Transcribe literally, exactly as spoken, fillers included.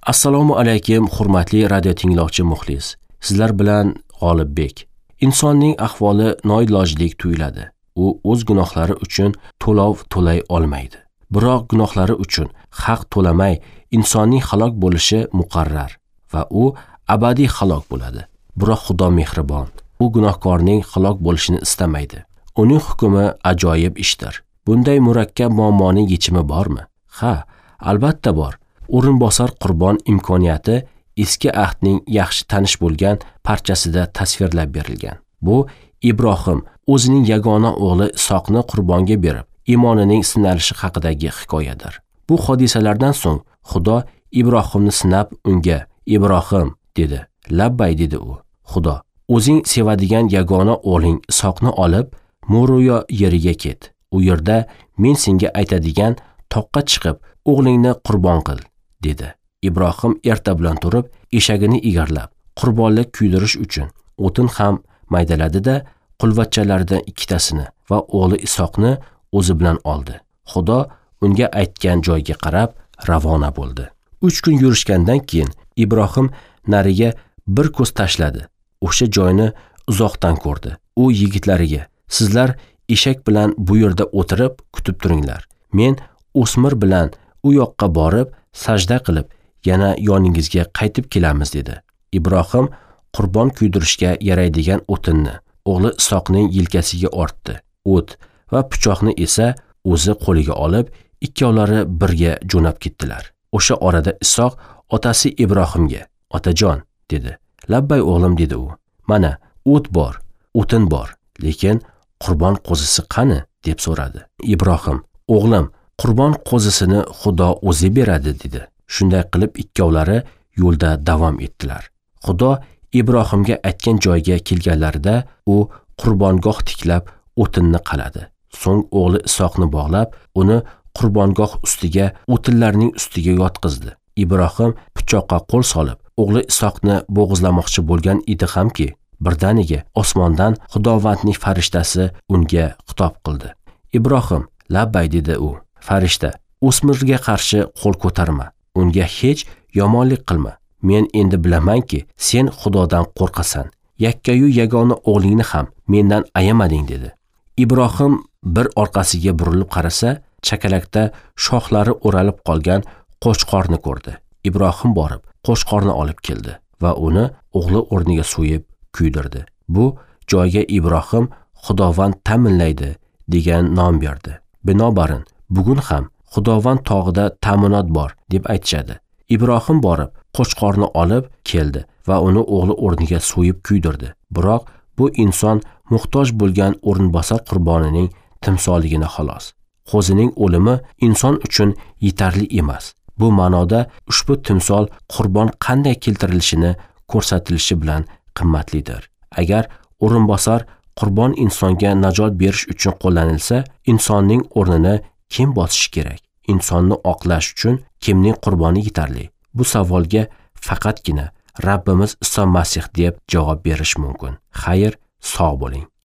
Assalomu alaykum, hurmatli radio tinglovchi muxlis. Sizlar bilan G'olibbek. Insonning ahvoli noilojlik tuyuladi. U o'z gunohlari uchun to'lov to'lay olmaydi. Biroq gunohlari uchun haq to'lamay insonning halok bo'lishi muqarrar va u abadiy halok bo'ladi. Biroq Xudo mehribon. U gunohkorning halok bo'lishini istamaydi. Uning hukmi ajoyib ishdir. Bunday murakkab muammoning yechimi bormi? Ha, albatta bor. O'rinbosar qurbon imkoniyati eski ahdning yaxshi tanish bo'lgan parchasida tasvirlab berilgan. Bu Ibrohim o'zining yagona o'g'li Isoqni qurbonga berib, iymonining sinalishi haqidagi hikoyadir. Bu hodisalardan so'ng Xudo Ibrohimni sinab unga "Ibrohim" dedi. "Labbay" dedi u. Xudo: "O'zing sevadigan yagona o'g'ling Isoqni olib, Moriya yeriga ket. U yerda men senga aytadigan toqqa chiqib, o'g'lingni qurbon qil", dedi. Ibrohim erta bilan turib, eshagini egarlab, qurbonlik kuydirish uchun o'tin ham maydaladi-da, qulvachchalaridan ikkitasini va o'g'li Isoqni o'zi bilan oldi. Xudo unga aytgan joyga qarab ravona bo'ldi. uch kun yurishgandan keyin Ibrohim nariga bir ko'z tashladi. O'sha joyni uzoqdan ko'rdi. U yigitlariga: "Sizlar eshak bilan bu yerda o'tirib kutib turinglar. Men o'smir bilan u yoqqa borib, sajda qilib, yana yoningizga qaytib kelamiz", dedi. Ibrohim qurbon kuydirishga yaraydigan o'tinni o'g'li Isoqning yelkasiga ortdi. O't va pichoqni esa o'zi qo'liga olib, ikkovlari birga jo'nab ketdilar. O'sha orada Isoq otasi Ibrohimga: "Otajon", dedi. "Labbay o'g'lim", dedi u. "Mana o't bor, o'tin bor, lekin qurbon qo'zisi qani?" deb so'radi. Ibrohim: "O'g'lim, qurbon qo'zisini Xudo o'zi beradi", dedi. Shunday qilib ikkovlari yo'lda davom etdilar. Xudo Ibrohimga aytgan joyga kelganlarida u qurbongoh tiklab o'tinni qaladi. So'ng o'g'li Isoqni bog'lab, uni qurbongoh ustiga o'tinlarning ustiga yotqizdi. Ibrohim pichoqqa qo'l solib, o'g'li Isoqni bo'g'izlamoqchi bo'lgan edi hamki, birdaniga osmondan Xudovandning farishtasi unga xitob qildi. "Ibrohim", "Labbay", dedi u. "Farishta, o'smirga qarshi qo'l ko'tarma. Unga hech yomonlik qilma. Men endi bilamanki, sen Xudodan qo'rqasan. Yakkayu yagona o'g'lingni ham mendan ayamading", dedi. Ibrohim bir orqasiga burilib qarasa, chakalakda shoxlari o'ralib qolgan qo'chqorni ko'rdi. Ibrohim borib, qo'chqorni olib keldi va uni o'g'li o'rniga so'yib kuydirdi. Bu joyga Ibrohim Xudovand ta'minlaydi degan nom berdi. Binobarin, bugun ham Xudovand tog'ida ta'minot bor deb aytishadi. Ibrohim borib, qo'chqorni olib keldi va uni o'g'li o'rniga so'yib kuydirdi. Biroq bu inson muhtoj bo'lgan o'rinbosar qurbonining timsoligini xolos. Qo'zining o'limi inson uchun yetarli emas. Bu ma'noda ushbu timsol qurbon qanday keltirilishini ko'rsatilishi bilan qimmatlidir. Agar o'rinbosar qurbon insonga najot berish uchun qo'llanilsa, insonning o'rnini kim bosishi kerak? Insonni oqlash uchun kimning qurboni yetarli? Bu savolga faqatgina Rabbimiz Iso Masih deb javob berish mumkin. Xayr, sog' bo'ling.